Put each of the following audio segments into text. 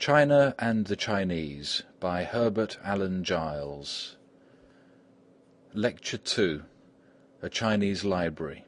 China and the Chinese by Herbert Allen Giles. Lecture 2. A Chinese Library.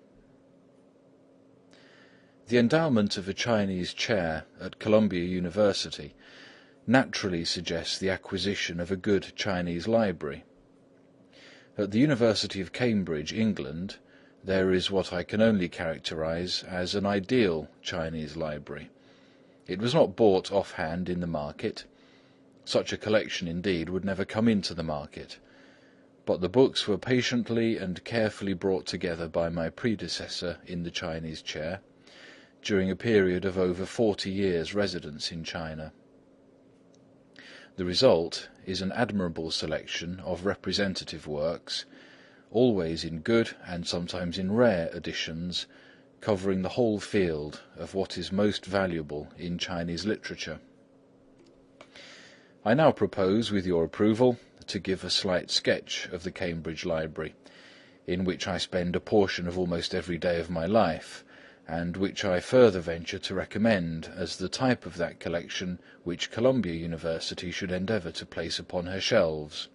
The endowment of a Chinese chair at Columbia University naturally suggests the acquisition of a good Chinese library. At the University of Cambridge, England, there is what I can only characterize as an ideal Chinese library. It was not bought offhand in the market. Such a collection, indeed, would never come into the market. But the books were patiently and carefully brought together by my predecessor in the Chinese chair during a period of over 40 years' residence in China. The result is an admirable selection of representative works, always in good and sometimes in rare editions, covering the whole field of what is most valuable in Chinese literature. I now propose, with your approval, to give a slight sketch of the Cambridge Library, in which I spend a portion of almost every day of my life, and which I further venture to recommend as the type of that collection which Columbia University should endeavour to place upon her shelves.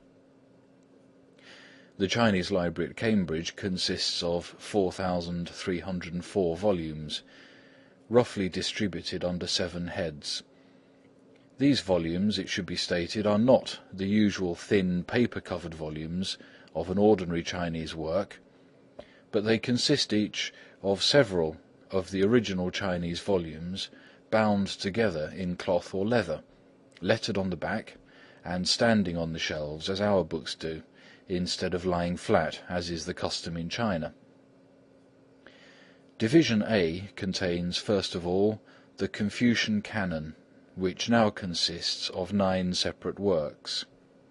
The Chinese Library at Cambridge consists of 4,304 volumes, roughly distributed under 7 heads. These volumes, it should be stated, are not the usual thin paper-covered volumes of an ordinary Chinese work, but they consist each of several of the original Chinese volumes bound together in cloth or leather, lettered on the back, and standing on the shelves as our books do, instead of lying flat, as is the custom in China. Division A contains, first of all, the Confucian Canon, which now consists of 9 separate works.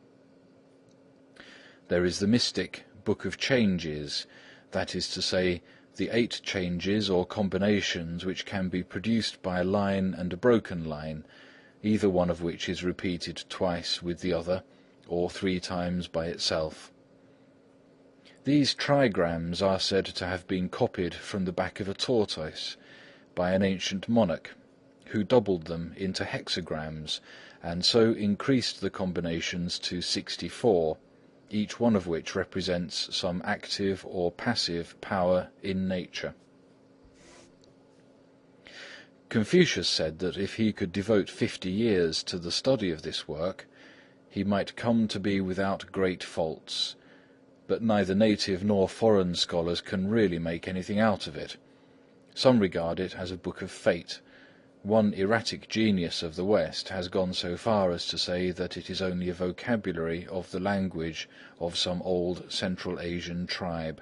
There is the mystic Book of Changes, that is to say, the 8 changes or combinations which can be produced by a line and a broken line, either one of which is repeated twice with the other, or 3 times by itself. These trigrams are said to have been copied from the back of a tortoise by an ancient monarch, who doubled them into hexagrams, and so increased the combinations to 64, each one of which represents some active or passive power in nature. Confucius said that if he could devote 50 years to the study of this work, he might come to be without great faults, but neither native nor foreign scholars can really make anything out of it. Some regard it as a book of fate. One erratic genius of the West has gone so far as to say that it is only a vocabulary of the language of some old Central Asian tribe.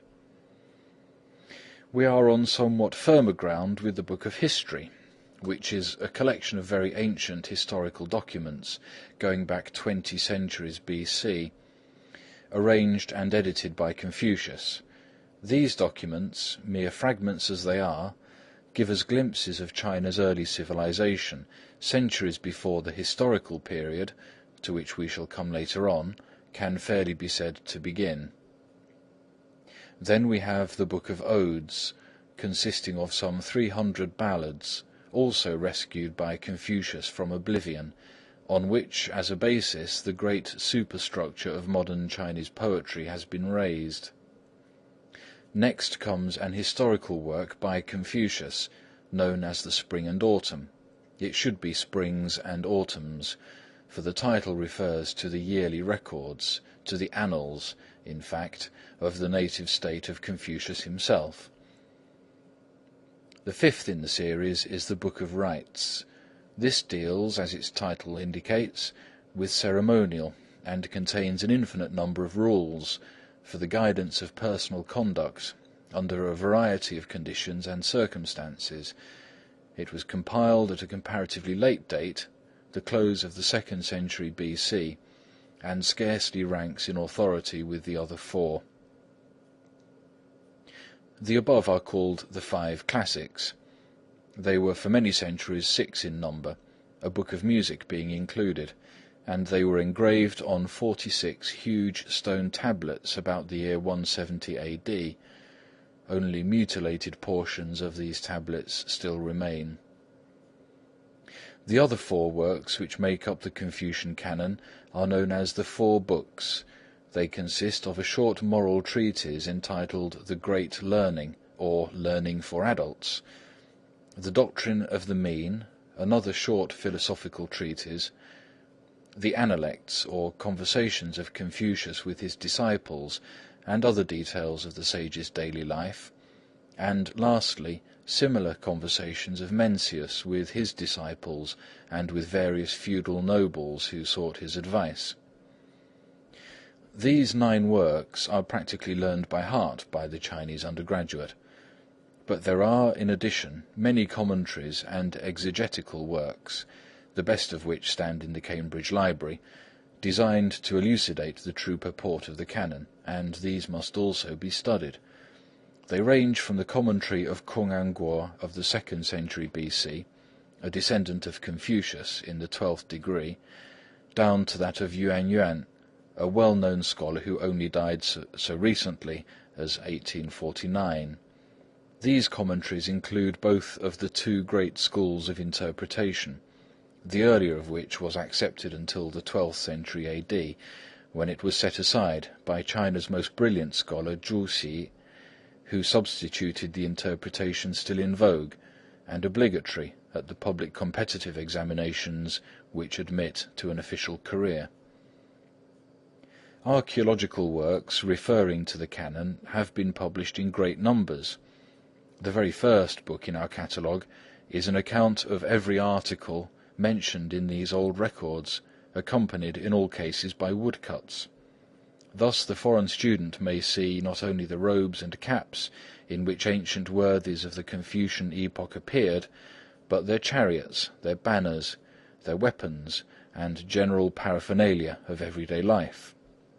We are on somewhat firmer ground with the Book of History, which is a collection of very ancient historical documents going back 20 centuries BC, arranged and edited by Confucius. These documents, mere fragments as they are, give us glimpses of China's early civilization, centuries before the historical period, to which we shall come later on, can fairly be said to begin. Then we have the Book of Odes, consisting of some 300 ballads, also rescued by Confucius from oblivion, on which, as a basis, the great superstructure of modern Chinese poetry has been raised. Next comes an historical work by Confucius, known as the Spring and Autumn. It should be Springs and Autumns, for the title refers to the yearly records, to the annals, in fact, of the native state of Confucius himself. The 5th in the series is the Book of Rites. This deals, as its title indicates, with ceremonial, and contains an infinite number of rules for the guidance of personal conduct under a variety of conditions and circumstances. It was compiled at a comparatively late date, the close of the 2nd century BC, and scarcely ranks in authority with the other 4. The above are called the 5 classics. They were for many centuries 6 in number, a book of music being included, and they were engraved on 46 huge stone tablets about the year 170 AD. Only mutilated portions of these tablets still remain. The other 4 works which make up the Confucian canon are known as the 4 Books. They consist of a short moral treatise entitled The Great Learning, or Learning for Adults, The Doctrine of the Mean, another short philosophical treatise, the Analects, or Conversations of Confucius with his disciples, and other details of the sage's daily life, and lastly, similar conversations of Mencius with his disciples and with various feudal nobles who sought his advice. These 9 works are practically learned by heart by the Chinese undergraduate, but there are, in addition, many commentaries and exegetical works, the best of which stand in the Cambridge Library, designed to elucidate the true purport of the canon, and these must also be studied. They range from the commentary of Kung An Guo of the 2nd century BC, a descendant of Confucius in the 12th degree, down to that of Yuan Yuan, a well-known scholar who only died so recently as 1849. These commentaries include both of the 2 great schools of interpretation, the earlier of which was accepted until the 12th century AD, when it was set aside by China's most brilliant scholar Zhu Xi, who substituted the interpretation still in vogue and obligatory at the public competitive examinations which admit to an official career. Archaeological works referring to the canon have been published in great numbers. The very first book in our catalogue is an account of every article mentioned in these old records, accompanied in all cases by woodcuts. Thus the foreign student may see not only the robes and caps in which ancient worthies of the Confucian epoch appeared, but their chariots, their banners, their weapons, and general paraphernalia of everyday life.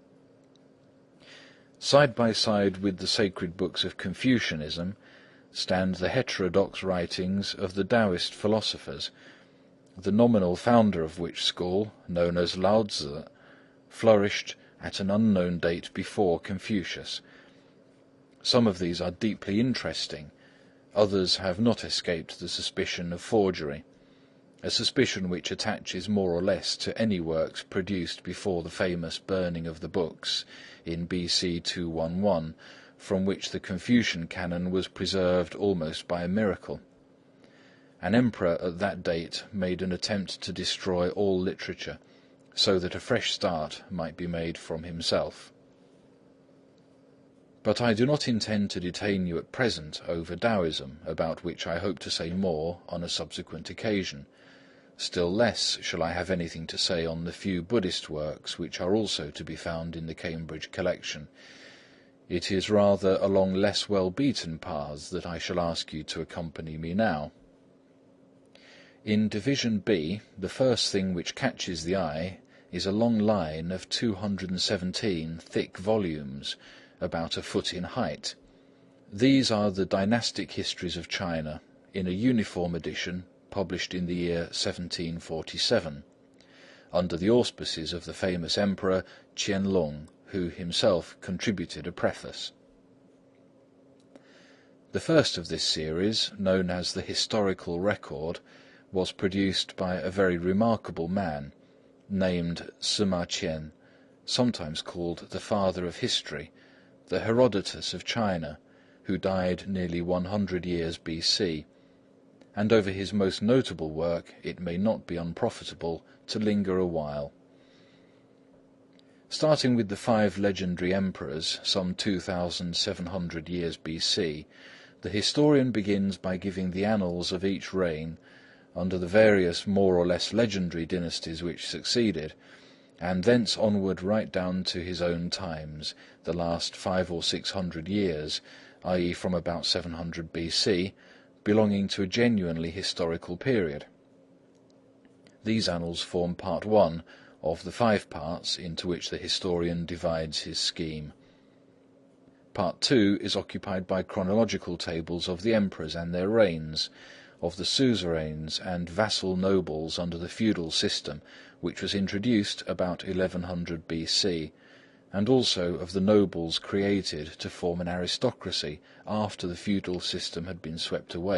Side by side with the sacred books of Confucianism stand the heterodox writings of the Taoist philosophers, the nominal founder of which school, known as Lao Tzu, flourished at an unknown date before Confucius. Some of these are deeply interesting, others have not escaped the suspicion of forgery, a suspicion which attaches more or less to any works produced before the famous burning of the books in BC 211, from which the Confucian canon was preserved almost by a miracle. An emperor at that date made an attempt to destroy all literature, so that a fresh start might be made from himself. But I do not intend to detain you at present over Taoism, about which I hope to say more on a subsequent occasion. Still less shall I have anything to say on the few Buddhist works which are also to be found in the Cambridge collection. It is rather along less well-beaten paths that I shall ask you to accompany me now. In Division B, the first thing which catches the eye is a long line of 217 thick volumes, about a foot in height. These are the dynastic histories of China, in a uniform edition published in the year 1747, under the auspices of the famous Emperor Qianlong, who himself contributed a preface. The first of this series, known as the Historical Record, was produced by a very remarkable man, named Sima Qian, sometimes called the Father of History, the Herodotus of China, who died nearly 100 years BC, and over his most notable work it may not be unprofitable to linger a while. Starting with the 5 legendary emperors, some 2,700 years BC, the historian begins by giving the annals of each reign under the various more or less legendary dynasties which succeeded, and thence onward right down to his own times, the last 500 or 600 years, i.e. from about 700 BC, belonging to a genuinely historical period. These annals form part 1 of the 5 parts into which the historian divides his scheme. Part 2 is occupied by chronological tables of the emperors and their reigns, of the suzerains and vassal nobles under the feudal system which was introduced about 1100 BC, and also of the nobles created to form an aristocracy after the feudal system had been swept away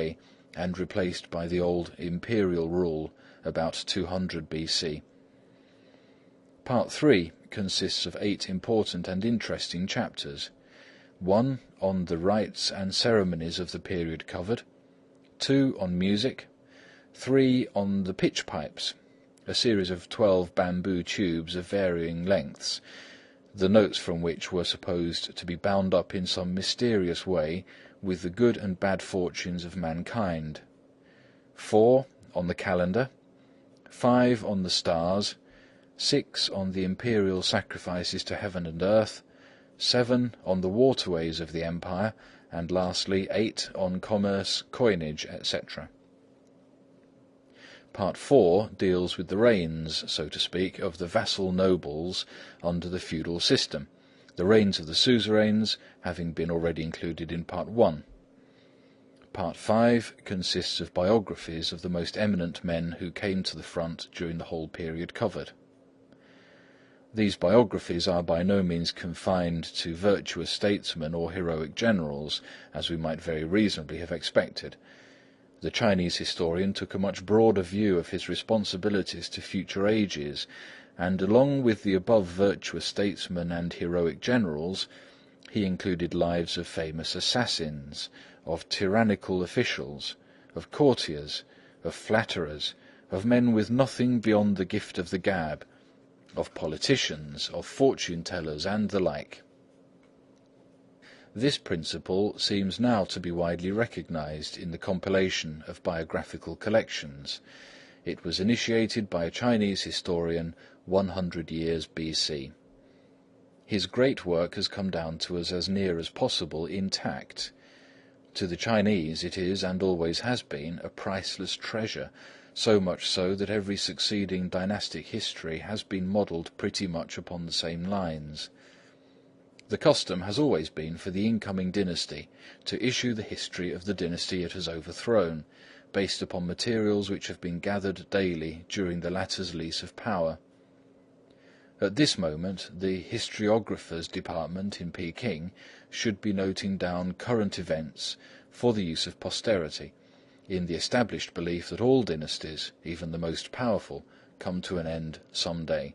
and replaced by the old imperial rule about 200 BC. Part 3 consists of 8 important and interesting chapters. 1 on the rites and ceremonies of the period covered, 2 on music, 3 on the pitch pipes, a series of 12 bamboo tubes of varying lengths, the notes from which were supposed to be bound up in some mysterious way with the good and bad fortunes of mankind, 4 on the calendar, 5 on the stars, 6 on the imperial sacrifices to heaven and earth, 7 on the waterways of the empire, and lastly 8 on commerce, coinage, etc. Part 4 deals with the reigns, so to speak, of the vassal nobles under the feudal system, the reigns of the suzerains having been already included in Part 1. Part 5 consists of biographies of the most eminent men who came to the front during the whole period covered. These biographies are by no means confined to virtuous statesmen or heroic generals, as we might very reasonably have expected. The Chinese historian took a much broader view of his responsibilities to future ages, and along with the above virtuous statesmen and heroic generals, he included lives of famous assassins, of tyrannical officials, of courtiers, of flatterers, of men with nothing beyond the gift of the gab, of politicians, of fortune-tellers, and the like. This principle seems now to be widely recognized in the compilation of biographical collections. It was initiated by a Chinese historian 100 years BC. His great work has come down to us as near as possible intact. To the Chinese it is, and always has been, a priceless treasure, so much so that every succeeding dynastic history has been modelled pretty much upon the same lines. The custom has always been for the incoming dynasty to issue the history of the dynasty it has overthrown, based upon materials which have been gathered daily during the latter's lease of power. At this moment, the historiographer's department in Peking should be noting down current events for the use of posterity, in the established belief that all dynasties, even the most powerful, come to an end some day.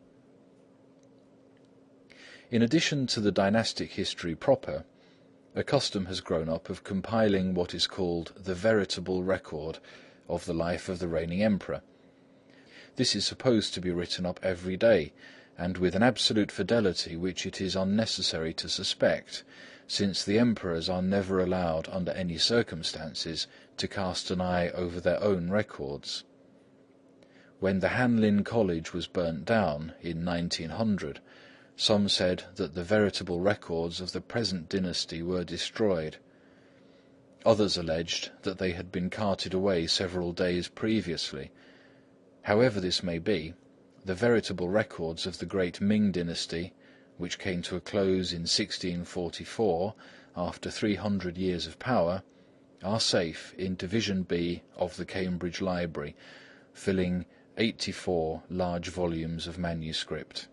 In addition to the dynastic history proper, a custom has grown up of compiling what is called the veritable record of the life of the reigning emperor. This is supposed to be written up every day, and with an absolute fidelity which it is unnecessary to suspect, since the emperors are never allowed under any circumstances to cast an eye over their own records. When the Hanlin College was burnt down in 1900, some said that the veritable records of the present dynasty were destroyed. Others alleged that they had been carted away several days previously. However this may be, the veritable records of the great Ming dynasty, which came to a close in 1644 after 300 years of power, are safe in Division B of the Cambridge Library, filling 84 large volumes of manuscript.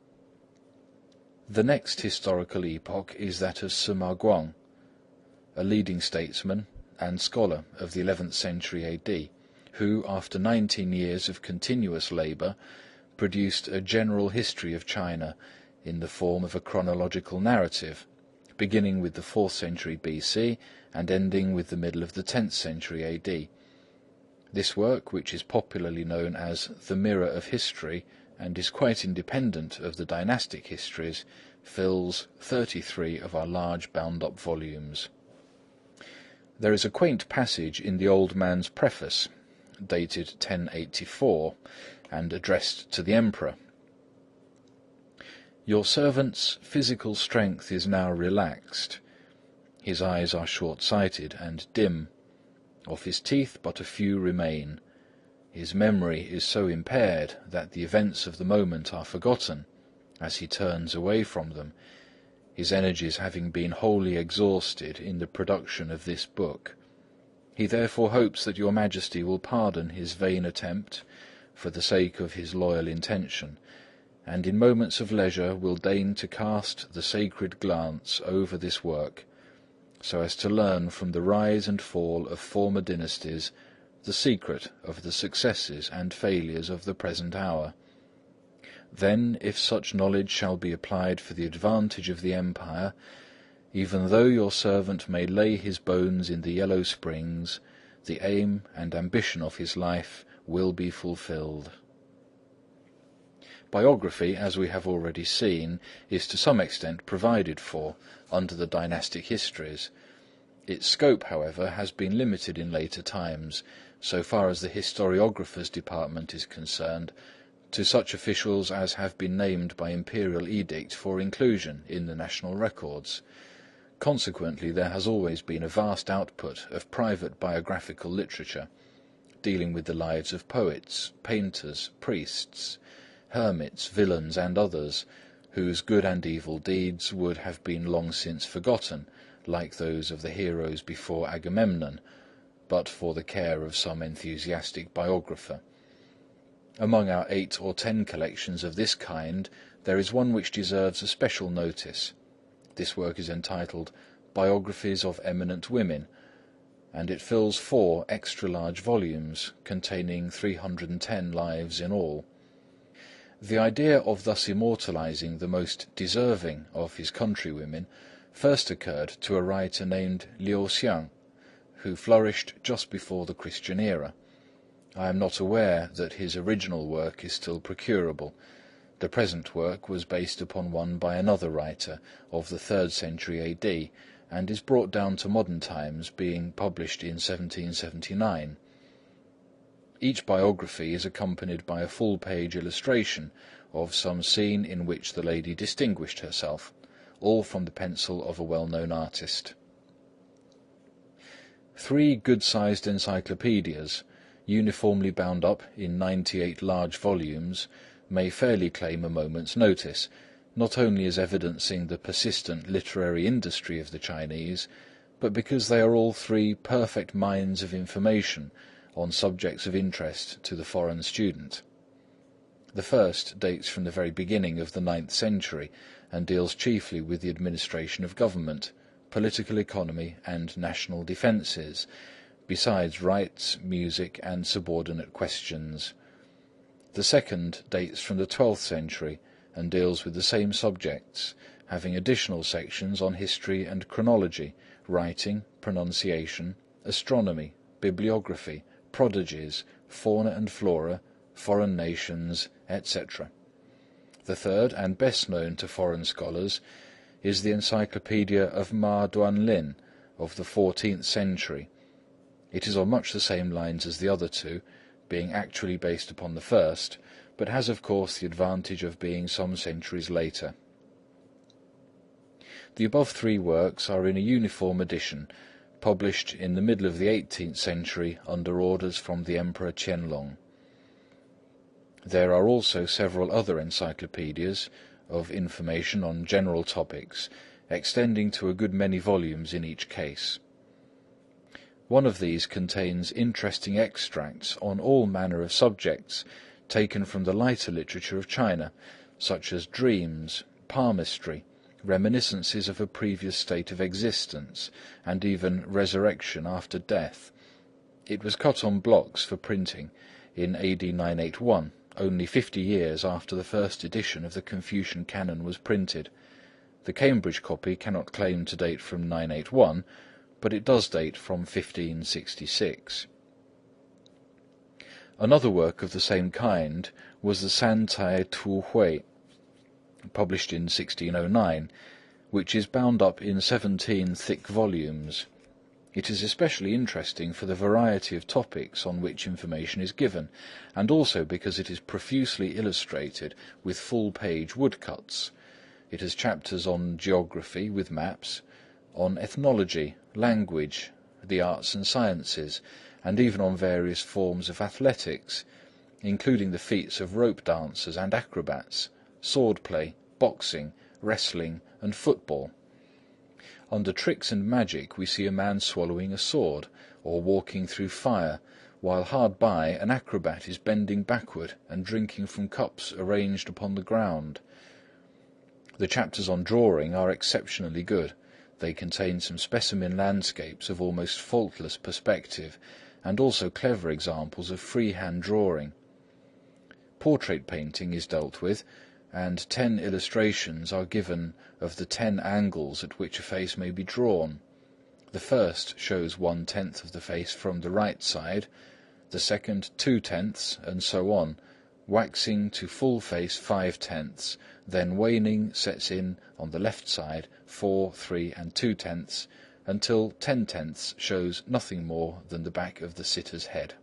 The next historical epoch is that of Sima Guang, a leading statesman and scholar of the 11th century AD, who, after 19 years of continuous labour, produced a general history of China in the form of a chronological narrative, beginning with the 4th century BC and ending with the middle of the 10th century AD. This work, which is popularly known as the Mirror of History and is quite independent of the dynastic histories, fills 33 of our large bound-up volumes. There is a quaint passage in the old man's preface, dated 1084, and addressed to the emperor. "Your servant's physical strength is now relaxed. His eyes are short-sighted and dim. Of his teeth but a few remain. His memory is so impaired that the events of the moment are forgotten, as he turns away from them, his energies having been wholly exhausted in the production of this book. He therefore hopes that your Majesty will pardon his vain attempt, for the sake of his loyal intention, and in moments of leisure will deign to cast the sacred glance over this work, so as to learn from the rise and fall of former dynasties the secret of the successes and failures of the present hour. Then, if such knowledge shall be applied for the advantage of the empire, even though your servant may lay his bones in the yellow springs, the aim and ambition of his life will be fulfilled. Biography, as we have already seen, is to some extent provided for under the dynastic histories. Its scope, however, has been limited in later times, so far as the historiographer's department is concerned, to such officials as have been named by imperial edict for inclusion in the national records. Consequently, there has always been a vast output of private biographical literature, dealing with the lives of poets, painters, priests, hermits, villains, and others, whose good and evil deeds would have been long since forgotten, like those of the heroes before Agamemnon, but for the care of some enthusiastic biographer. Among our 8 or 10 collections of this kind, there is one which deserves a special notice. This work is entitled Biographies of Eminent Women, and it fills 4 extra-large volumes, containing 310 lives in all. The idea of thus immortalizing the most deserving of his countrywomen first occurred to a writer named Liu Xiang, who flourished just before the Christian era. I am not aware that his original work is still procurable. The present work was based upon one by another writer of the 3rd century AD, and is brought down to modern times, being published in 1779. Each biography is accompanied by a full-page illustration of some scene in which the lady distinguished herself, all from the pencil of a well-known artist. 3 good-sized encyclopedias, uniformly bound up in 98 large volumes, may fairly claim a moment's notice, not only as evidencing the persistent literary industry of the Chinese, but because they are all 3 perfect mines of information on subjects of interest to the foreign student. The first dates from the very beginning of the 9th century and deals chiefly with the administration of government, political economy, and national defences, besides rights, music, and subordinate questions. The second dates from the 12th century and deals with the same subjects, having additional sections on history and chronology, writing, pronunciation, astronomy, bibliography, prodigies, fauna and flora, foreign nations, etc. The third, and best known to foreign scholars, is the Encyclopedia of Ma Duanlin of the 14th century. It is on much the same lines as the other 2, being actually based upon the first, but has of course the advantage of being some centuries later. The above 3 works are in a uniform edition, published in the middle of the 18th century under orders from the Emperor Qianlong. There are also several other encyclopedias of information on general topics, extending to a good many volumes in each case. One of these contains interesting extracts on all manner of subjects taken from the lighter literature of China, such as dreams, palmistry, reminiscences of a previous state of existence, and even resurrection after death. It was cut on blocks for printing in AD 981, only 50 years after the first edition of the Confucian Canon was printed. The Cambridge copy cannot claim to date from 981, but it does date from 1566. Another work of the same kind was the Sancai Tu Hui, published in 1609, which is bound up in 17 thick volumes. It is especially interesting for the variety of topics on which information is given, and also because it is profusely illustrated with full-page woodcuts. It has chapters on geography with maps, on ethnology, language, the arts and sciences, and even on various forms of athletics, including the feats of rope dancers and acrobats, swordplay, boxing, wrestling, and football. Under tricks and magic we see a man swallowing a sword, or walking through fire, while hard by an acrobat is bending backward and drinking from cups arranged upon the ground. The chapters on drawing are exceptionally good. They contain some specimen landscapes of almost faultless perspective, and also clever examples of freehand drawing. Portrait painting is dealt with, and 10 illustrations are given of the 10 angles at which a face may be drawn. The first shows 1/10 of the face from the right side, the second 2/10, and so on, waxing to full face 5/10, then waning sets in on the left side 4, 3, and 2/10, until 10/10 shows nothing more than the back of the sitter's head.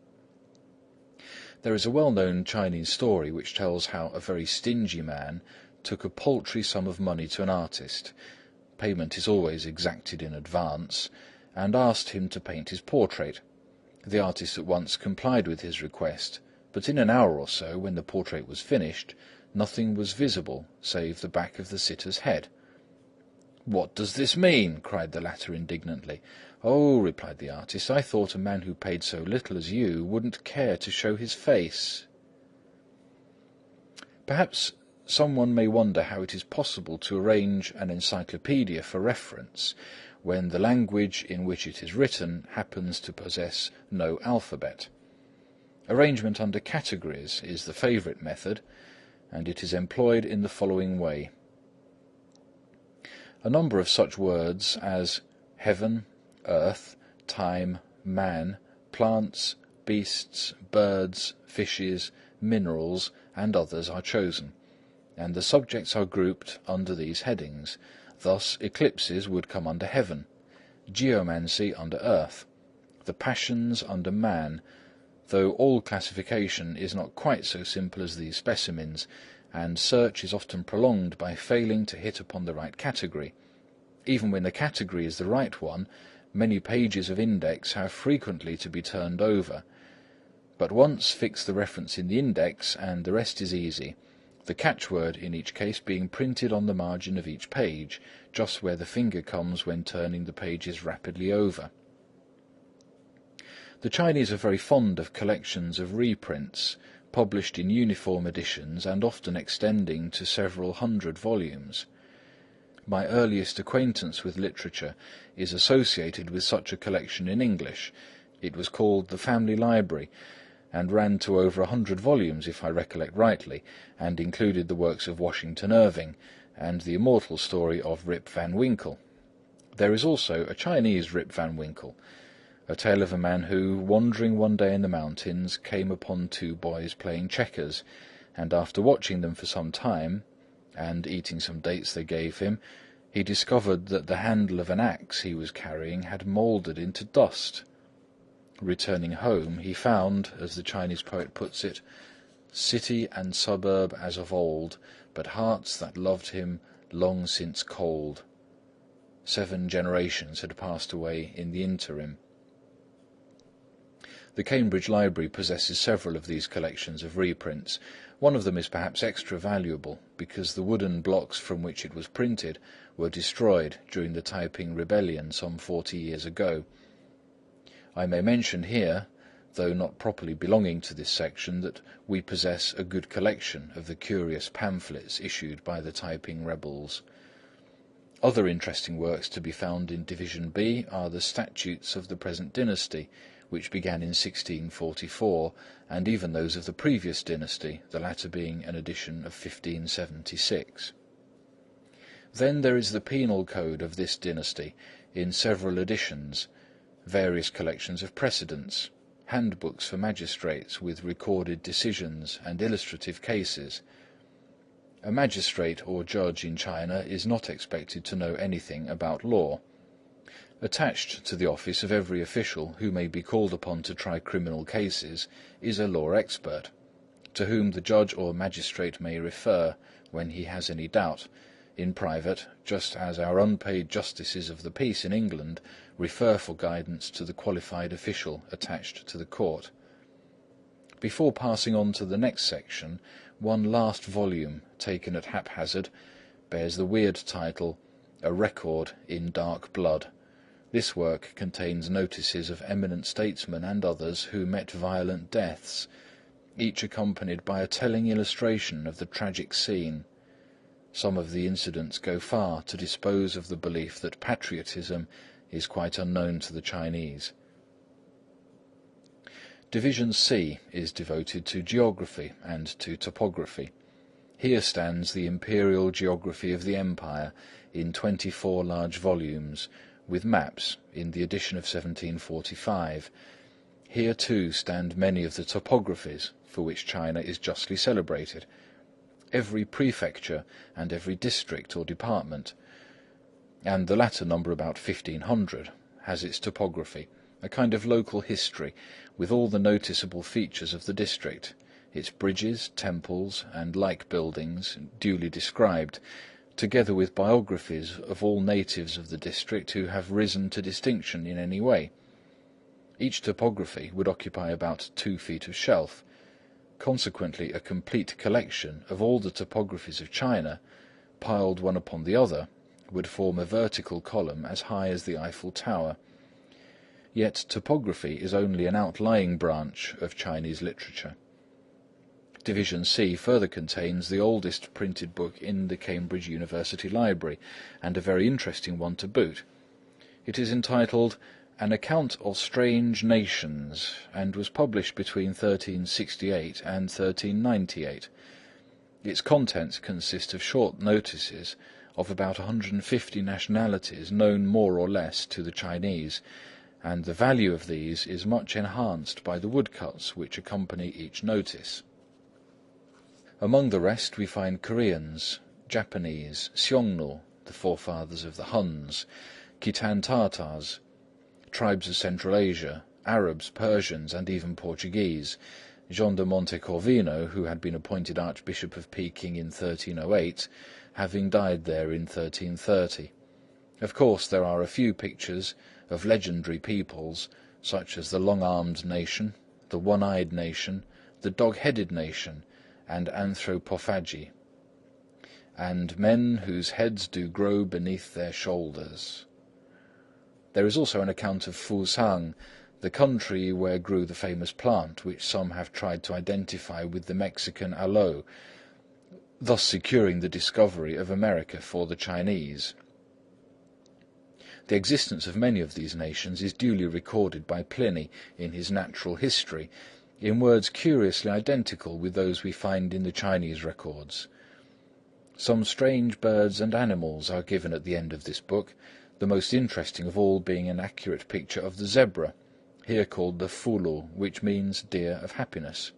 There is a well-known Chinese story which tells how a very stingy man took a paltry sum of money to an artist, payment is always exacted in advance, and asked him to paint his portrait. The artist at once complied with his request, but in an hour or so, when the portrait was finished, nothing was visible save the back of the sitter's head. "What does this mean?" cried the latter indignantly. "Oh," replied the artist, "I thought a man who paid so little as you wouldn't care to show his face." Perhaps someone may wonder how it is possible to arrange an encyclopedia for reference when the language in which it is written happens to possess no alphabet. Arrangement under categories is the favourite method, and it is employed in the following way. A number of such words as heaven, earth, time, man, plants, beasts, birds, fishes, minerals, and others are chosen, and the subjects are grouped under these headings. Thus, eclipses would come under heaven, geomancy under earth, the passions under man, though all classification is not quite so simple as these specimens, and search is often prolonged by failing to hit upon the right category. Even when the category is the right one, many pages of index have frequently to be turned over. But once fix the reference in the index, and the rest is easy, the catchword in each case being printed on the margin of each page, just where the finger comes when turning the pages rapidly over. The Chinese are very fond of collections of reprints, published in uniform editions and often extending to several hundred volumes. My earliest acquaintance with literature is associated with such a collection in English. It was called The Family Library, and ran to over 100 volumes, if I recollect rightly, and included the works of Washington Irving and the immortal story of Rip Van Winkle. There is also a Chinese Rip Van Winkle, a tale of a man who, wandering one day in the mountains, came upon 2 boys playing checkers, and after watching them for some time, and eating some dates they gave him, he discovered that the handle of an axe he was carrying had mouldered into dust. Returning home, he found, as the Chinese poet puts it, "city and suburb as of old, but hearts that loved him long since cold." 7 generations had passed away in the interim. The Cambridge Library possesses several of these collections of reprints. One of them is perhaps extra valuable, because the wooden blocks from which it was printed were destroyed during the Taiping Rebellion some 40 years ago. I may mention here, though not properly belonging to this section, that we possess a good collection of the curious pamphlets issued by the Taiping rebels. Other interesting works to be found in Division B are the statutes of the present dynasty, which began in 1644, and even those of the previous dynasty, the latter being an edition of 1576. Then there is the penal code of this dynasty, in several editions, various collections of precedents, handbooks for magistrates with recorded decisions and illustrative cases. A magistrate or judge in China is not expected to know anything about law. Attached to the office of every official who may be called upon to try criminal cases is a law expert, to whom the judge or magistrate may refer when he has any doubt, in private, just as our unpaid justices of the peace in England refer for guidance to the qualified official attached to the court. Before passing on to the next section, one last volume, taken at haphazard, bears the weird title, A Record in Dark Blood. This work contains notices of eminent statesmen and others who met violent deaths, each accompanied by a telling illustration of the tragic scene. Some of the incidents go far to dispose of the belief that patriotism is quite unknown to the Chinese. Division C is devoted to geography and to topography. Here stands the imperial geography of the empire in 24 large volumes, with maps in the edition of 1745. Here too stand many of the topographies for which China is justly celebrated. Every prefecture and every district or department, and the latter number about 1500, has its topography, a kind of local history with all the noticeable features of the district, its bridges, temples, and like buildings duly described, together with biographies of all natives of the district who have risen to distinction in any way. Each topography would occupy about 2 feet of shelf. Consequently, a complete collection of all the topographies of China, piled one upon the other, would form a vertical column as high as the Eiffel Tower. Yet topography is only an outlying branch of Chinese literature. Division C further contains the oldest printed book in the Cambridge University Library, and a very interesting one to boot. It is entitled An Account of Strange Nations, and was published between 1368 and 1398. Its contents consist of short notices of about 150 nationalities known more or less to the Chinese, and the value of these is much enhanced by the woodcuts which accompany each notice. Among the rest we find Koreans, Japanese, Xiongnu, the forefathers of the Huns, Khitan Tartars, tribes of Central Asia, Arabs, Persians, and even Portuguese. Jean de Montecorvino, who had been appointed Archbishop of Peking in 1308, having died there in 1330. Of course, there are a few pictures of legendary peoples, such as the long-armed nation, the one-eyed nation, the dog-headed nation, and anthropophagy, and men whose heads do grow beneath their shoulders. There is also an account of Fusang, the country where grew the famous plant which some have tried to identify with the Mexican aloe, thus securing the discovery of America for the Chinese. The existence of many of these nations is duly recorded by Pliny in his Natural History, in words curiously identical with those we find in the Chinese records. Some strange birds and animals are given at the end of this book, the most interesting of all being an accurate picture of the zebra, here called the fulu, which means deer of happiness,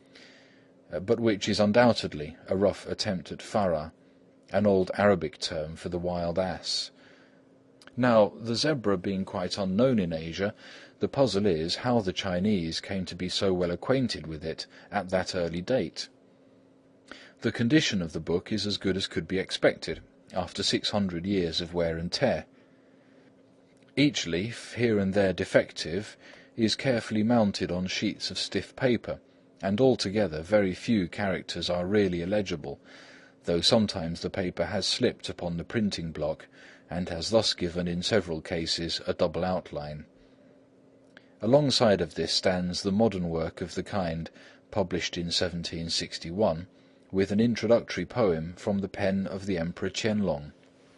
but which is undoubtedly a rough attempt at farah, an old Arabic term for the wild ass. Now, the zebra being quite unknown in Asia, the puzzle is how the Chinese came to be so well acquainted with it at that early date. The condition of the book is as good as could be expected, after 600 years of wear and tear. Each leaf, here and there defective, is carefully mounted on sheets of stiff paper, and altogether very few characters are really illegible, though sometimes the paper has slipped upon the printing block, and has thus given in several cases a double outline. Alongside of this stands the modern work of the kind, published in 1761, with an introductory poem from the pen of the Emperor Qianlong.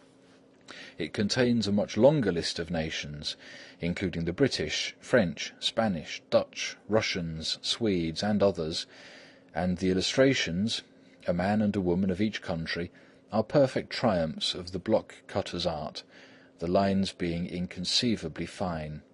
It contains a much longer list of nations, including the British, French, Spanish, Dutch, Russians, Swedes, and others, and the illustrations, a man and a woman of each country, are perfect triumphs of the block cutter's art, the lines being inconceivably fine.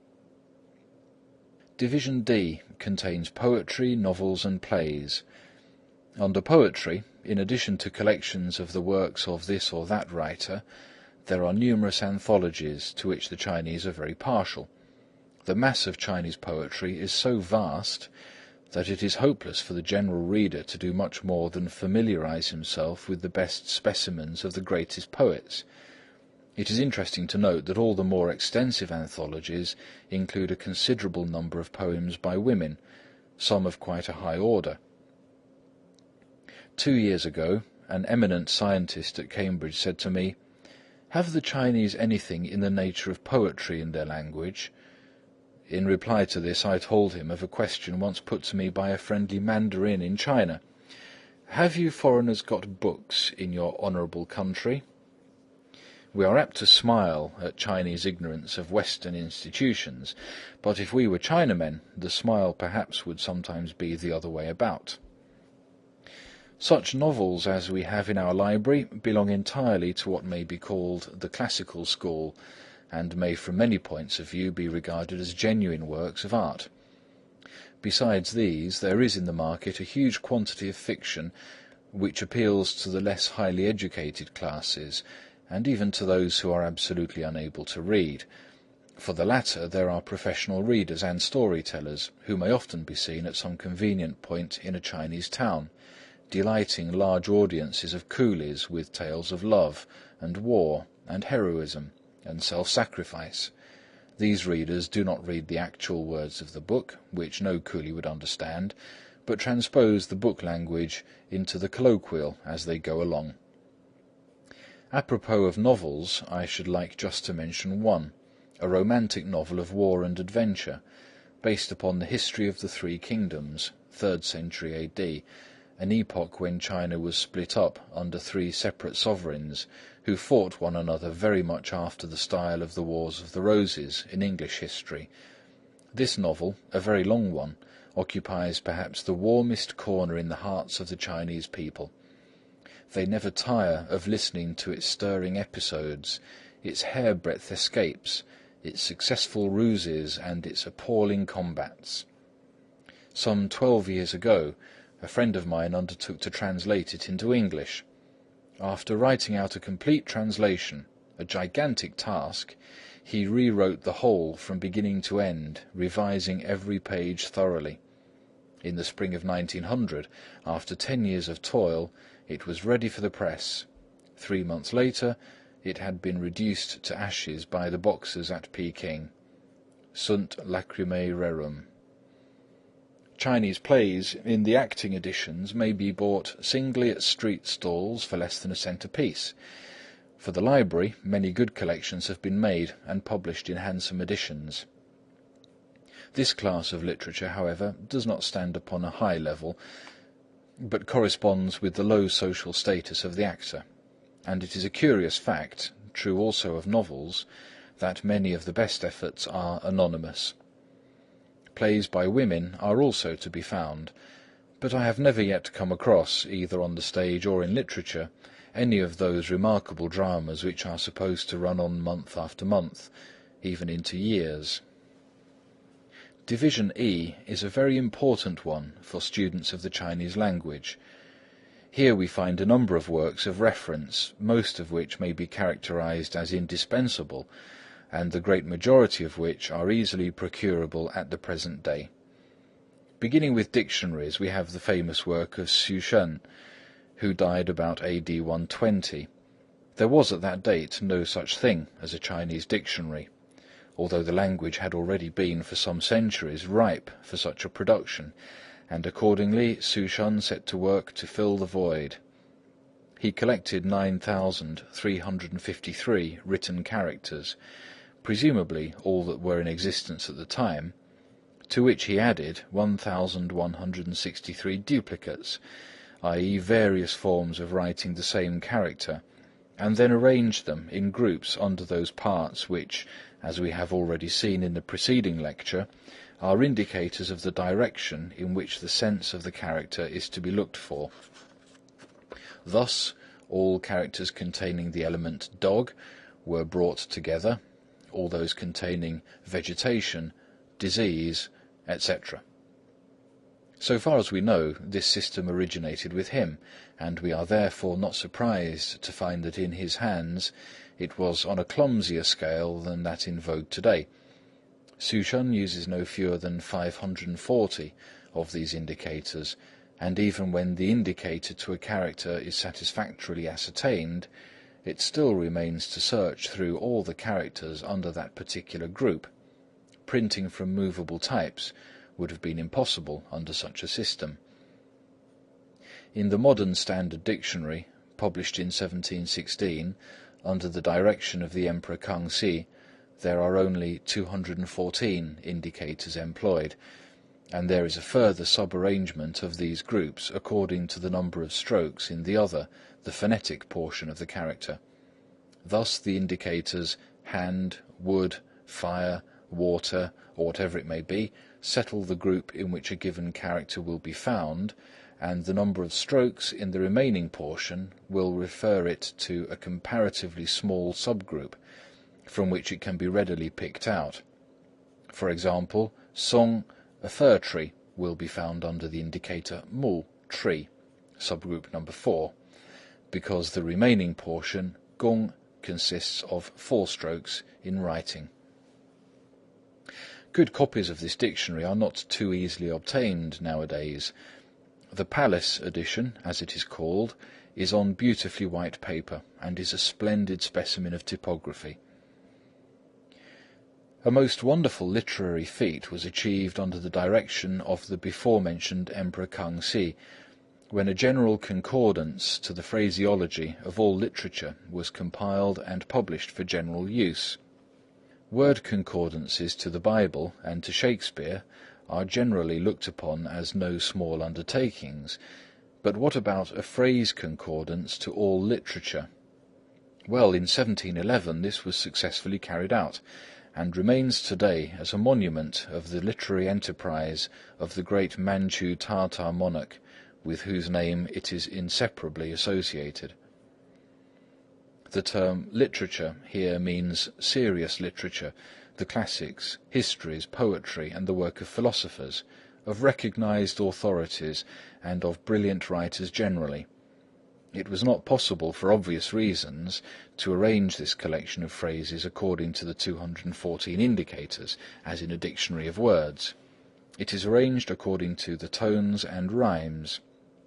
Division D contains poetry, novels, and plays. Under poetry, in addition to collections of the works of this or that writer, there are numerous anthologies to which the Chinese are very partial. The mass of Chinese poetry is so vast that it is hopeless for the general reader to do much more than familiarize himself with the best specimens of the greatest poets. It is interesting to note that all the more extensive anthologies include a considerable number of poems by women, some of quite a high order. 2 years ago, an eminent scientist at Cambridge said to me, "Have the Chinese anything in the nature of poetry in their language?" In reply to this, I told him of a question once put to me by a friendly mandarin in China, Have you foreigners got books in your honourable country? We are apt to smile at Chinese ignorance of Western institutions, but if we were Chinamen, the smile perhaps would sometimes be the other way about. Such novels as we have in our library belong entirely to what may be called the classical school, and may from many points of view be regarded as genuine works of art. Besides these, there is in the market a huge quantity of fiction which appeals to the less highly educated classes, and even to those who are absolutely unable to read. For the latter, there are professional readers and storytellers, who may often be seen at some convenient point in a Chinese town, delighting large audiences of coolies with tales of love, and war, and heroism, and self-sacrifice. These readers do not read the actual words of the book, which no coolie would understand, but transpose the book language into the colloquial as they go along. Apropos of novels, I should like just to mention one, a romantic novel of war and adventure, based upon the history of the Three Kingdoms, 3rd century AD, an epoch when China was split up under 3 separate sovereigns, who fought one another very much after the style of the Wars of the Roses in English history. This novel, a very long one, occupies perhaps the warmest corner in the hearts of the Chinese people. They never tire of listening to its stirring episodes, its hairbreadth escapes, its successful ruses, and its appalling combats. Some 12 years ago, a friend of mine undertook to translate it into English. After writing out a complete translation, a gigantic task, he rewrote the whole from beginning to end, revising every page thoroughly. In the spring of 1900, after 10 years of toil, it was ready for the press. 3 months later, it had been reduced to ashes by the Boxers at Peking. Sunt lacrimae rerum. Chinese plays in the acting editions may be bought singly at street stalls for less than a cent apiece. For the library, many good collections have been made and published in handsome editions. This class of literature, however, does not stand upon a high level, but corresponds with the low social status of the actor, and it is a curious fact, true also of novels, that many of the best efforts are anonymous. Plays by women are also to be found, but I have never yet come across, either on the stage or in literature, any of those remarkable dramas which are supposed to run on month after month, even into years. Division E is a very important one for students of the Chinese language. Here we find a number of works of reference, most of which may be characterized as indispensable, and the great majority of which are easily procurable at the present day. Beginning with dictionaries, we have the famous work of Xu Shen, who died about AD 120. There was at that date no such thing as a Chinese dictionary, although the language had already been for some centuries ripe for such a production, and accordingly Xu Shen set to work to fill the void. He collected 9,353 written characters, presumably all that were in existence at the time, to which he added 1,163 duplicates, i.e. various forms of writing the same character, and then arranged them in groups under those parts which, as we have already seen in the preceding lecture, are indicators of the direction in which the sense of the character is to be looked for. Thus, all characters containing the element dog were brought together, all those containing vegetation, disease, etc. So far as we know, this system originated with him, and we are therefore not surprised to find that in his hands it was on a clumsier scale than that in vogue today. Xu Shen uses no fewer than 540 of these indicators, and even when the indicator to a character is satisfactorily ascertained, it still remains to search through all the characters under that particular group. Printing from movable types would have been impossible under such a system. In the modern Standard Dictionary, published in 1716, under the direction of the Emperor Kangxi, there are only 214 indicators employed, and there is a further sub-arrangement of these groups according to the number of strokes in the other, the phonetic portion of the character. Thus the indicators hand, wood, fire, water, or whatever it may be, settle the group in which a given character will be found, and the number of strokes in the remaining portion will refer it to a comparatively small subgroup, from which it can be readily picked out. For example, song, a fir tree, will be found under the indicator mu, tree, subgroup number 4, because the remaining portion, gong, consists of 4 strokes in writing. Good copies of this dictionary are not too easily obtained nowadays. The Palace edition, as it is called, is on beautifully white paper and is a splendid specimen of typography. A most wonderful literary feat was achieved under the direction of the before-mentioned Emperor Kangxi, when a general concordance to the phraseology of all literature was compiled and published for general use. Word concordances to the Bible and to Shakespeare are generally looked upon as no small undertakings, but what about a phrase concordance to all literature? Well, in 1711 this was successfully carried out, and remains today as a monument of the literary enterprise of the great Manchu Tartar monarch, with whose name it is inseparably associated. The term literature here means serious literature, the classics, histories, poetry, and the work of philosophers, of recognized authorities, and of brilliant writers generally. It was not possible, for obvious reasons, to arrange this collection of phrases according to the 214 indicators, as in a dictionary of words. It is arranged according to the tones and rhymes.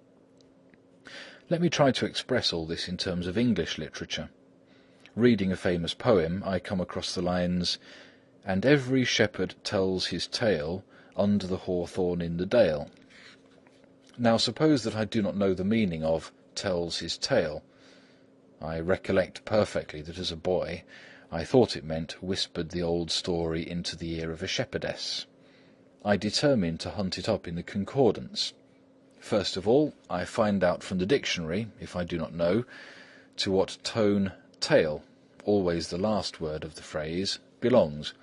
Let me try to express all this in terms of English literature. Reading a famous poem, I come across the lines, "And every shepherd tells his tale under the hawthorn in the dale." Now suppose that I do not know the meaning of "tells his tale." I recollect perfectly that as a boy I thought it meant whispered the old story into the ear of a shepherdess. I determine to hunt it up in the concordance. First of all, I find out from the dictionary, if I do not know, to what tone tale, always the last word of the phrase, belongs.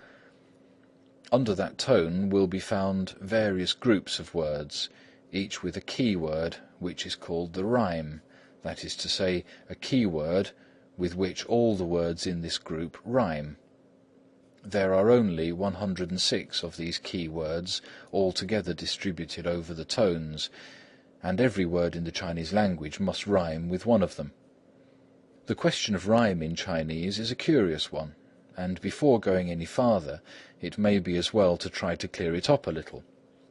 Under that tone will be found various groups of words, each with a key word which is called the rhyme, that is to say, a key word with which all the words in this group rhyme. There are only 106 of these key words altogether distributed over the tones, and every word in the Chinese language must rhyme with one of them. The question of rhyme in Chinese is a curious one, and before going any farther, it may be as well to try to clear it up a little.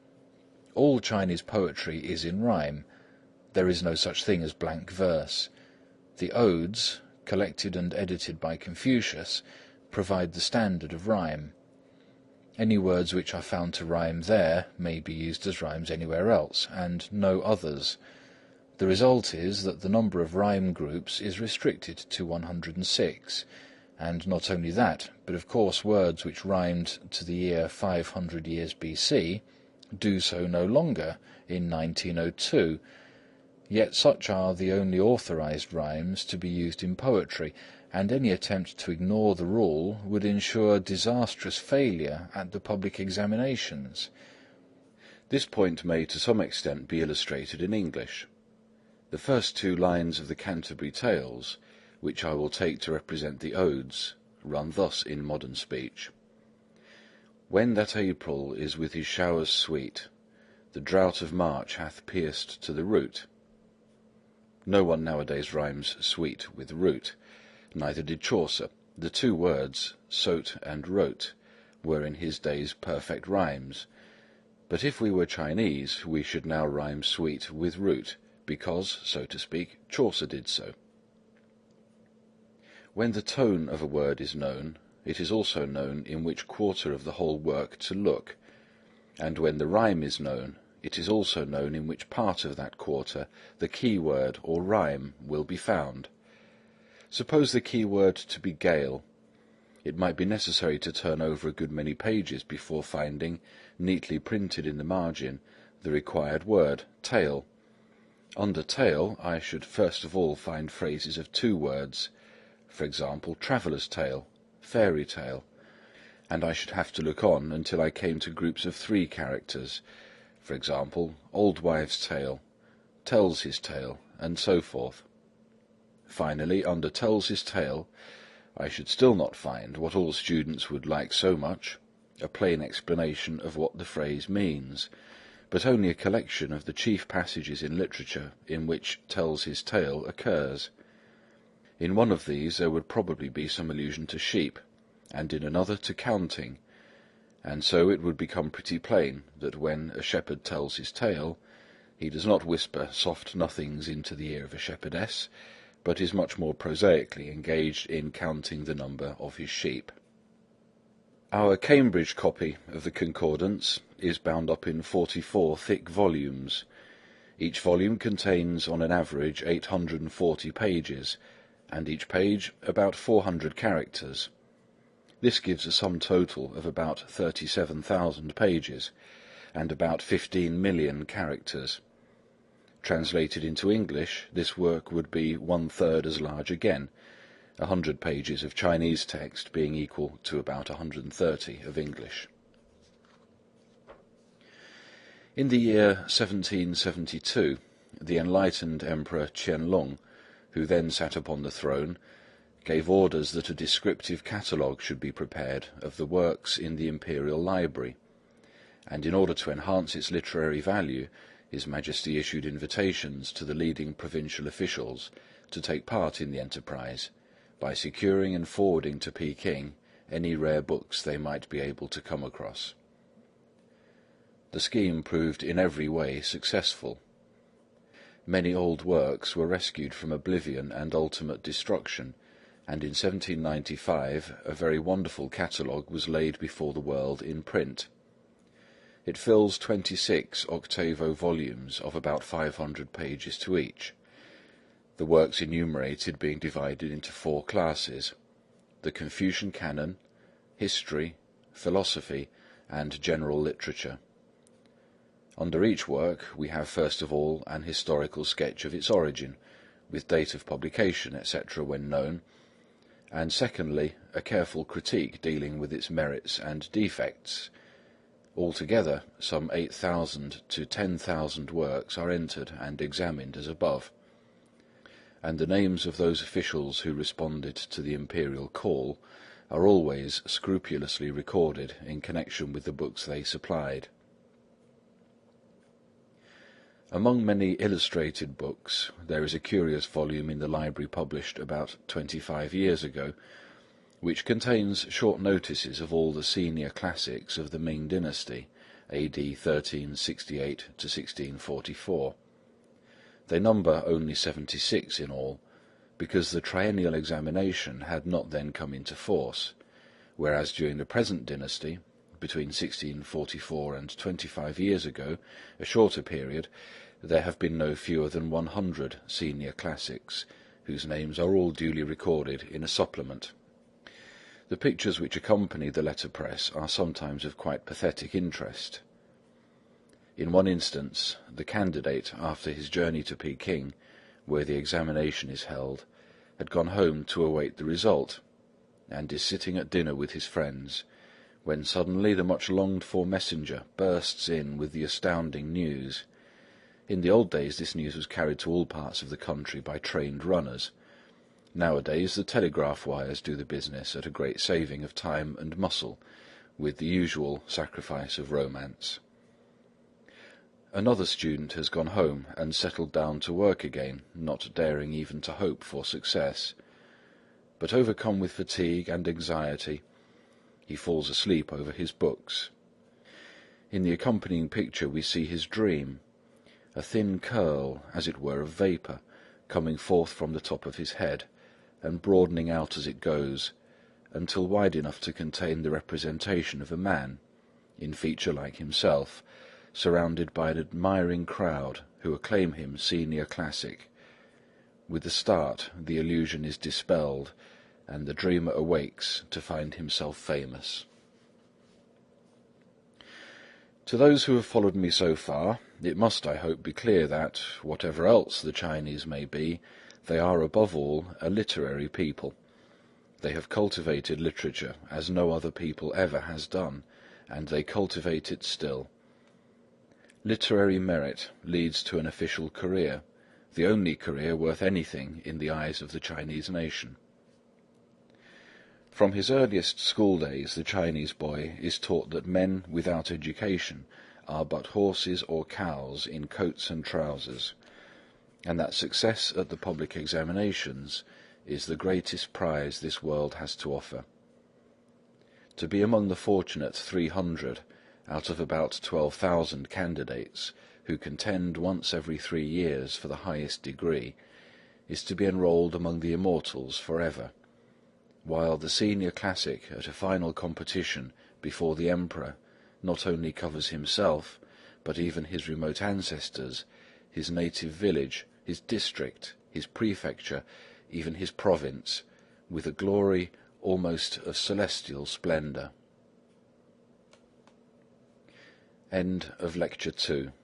All Chinese poetry is in rhyme. There is no such thing as blank verse. The odes, collected and edited by Confucius, provide the standard of rhyme. Any words which are found to rhyme there may be used as rhymes anywhere else, and no others. The result is that the number of rhyme groups is restricted to 106, and not only that, but of course words which rhymed to the year 500 years BC do so no longer in 1902, yet such are the only authorized rhymes to be used in poetry, and any attempt to ignore the rule would ensure disastrous failure at the public examinations. This point may to some extent be illustrated in English. The first 2 lines of the Canterbury Tales, which I will take to represent the odes, run thus in modern speech. When that April is with his showers sweet, the drought of March hath pierced to the root. No one nowadays rhymes sweet with root. Neither did Chaucer. The 2 words, sote and rote, were in his days perfect rhymes. But if we were Chinese, we should now rhyme sweet with root, because, so to speak, Chaucer did so. When the tone of a word is known, it is also known in which quarter of the whole work to look, and when the rhyme is known, it is also known in which part of that quarter the key word or rhyme will be found. Suppose the key word to be gale. It might be necessary to turn over a good many pages before finding neatly printed in the margin the required word, tale. Under tale, I should first of all find phrases of 2 words, for example, traveller's tale, fairy tale, and I should have to look on until I came to groups of 3 characters, for example, old wives' tale, tells his tale, and so forth. Finally, under tells his tale, I should still not find what all students would like so much, a plain explanation of what the phrase means, but only a collection of the chief passages in literature in which tells his tale occurs. In one of these there would probably be some allusion to sheep, and in another to counting, and so it would become pretty plain that when a shepherd tells his tale, he does not whisper soft nothings into the ear of a shepherdess, but is much more prosaically engaged in counting the number of his sheep. Our Cambridge copy of the Concordance is bound up in 44 thick volumes. Each volume contains on an average 840 pages, and each page about 400 characters. This gives a sum total of about 37,000 pages, and about 15 million characters. Translated into English, this work would be 1/3 as large again, 100 pages of Chinese text being equal to about 130 of English. In the year 1772, the enlightened Emperor Qianlong, who then sat upon the throne, gave orders that a descriptive catalogue should be prepared of the works in the Imperial Library, and in order to enhance its literary value, His Majesty issued invitations to the leading provincial officials to take part in the enterprise, by securing and forwarding to Peking any rare books they might be able to come across. The scheme proved in every way successful. Many old works were rescued from oblivion and ultimate destruction, and in 1795 a very wonderful catalogue was laid before the world in print. It fills 26 octavo volumes of about 500 pages to each, the works enumerated being divided into 4 classes: the Confucian Canon, History, Philosophy, and General Literature. Under each work we have first of all an historical sketch of its origin, with date of publication, etc. when known, and secondly a careful critique dealing with its merits and defects. Altogether, some 8,000 to 10,000 works are entered and examined as above, and the names of those officials who responded to the imperial call are always scrupulously recorded in connection with the books they supplied. Among many illustrated books, there is a curious volume in the library published about 25 years ago, which contains short notices of all the senior classics of the Ming dynasty, AD 1368 to 1644. They number only 76 in all, because the triennial examination had not then come into force, whereas during the present dynasty, between 1644 and 25 years ago, a shorter period, there have been no fewer than 100 senior classics, whose names are all duly recorded in a supplement. The pictures which accompany the letterpress are sometimes of quite pathetic interest. In one instance, the candidate, after his journey to Peking, where the examination is held, had gone home to await the result, and is sitting at dinner with his friends, when suddenly the much-longed-for messenger bursts in with the astounding news. In the old days this news was carried to all parts of the country by trained runners. Nowadays the telegraph wires do the business at a great saving of time and muscle, with the usual sacrifice of romance. Another student has gone home and settled down to work again, not daring even to hope for success. But overcome with fatigue and anxiety, he falls asleep over his books. In the accompanying picture we see his dream, a thin curl, as it were of vapour, coming forth from the top of his head, and broadening out as it goes, until wide enough to contain the representation of a man, in feature like himself, surrounded by an admiring crowd who acclaim him senior classic. With the start the illusion is dispelled, and the dreamer awakes to find himself famous. To those who have followed me so far, it must, I hope, be clear that, whatever else the Chinese may be, they are above all a literary people. They have cultivated literature as no other people ever has done, and they cultivate it still. Literary merit leads to an official career, the only career worth anything in the eyes of the Chinese nation. From his earliest school days, the Chinese boy is taught that men without education are but horses or cows in coats and trousers, and that success at the public examinations is the greatest prize this world has to offer. To be among the fortunate 300 out of about 12,000 candidates who contend once every 3 years for the highest degree is to be enrolled among the immortals forever, while the senior classic at a final competition before the Emperor not only covers himself, but even his remote ancestors, his native village, his district, his prefecture, even his province, with a glory almost of celestial splendour. End of Lecture 2.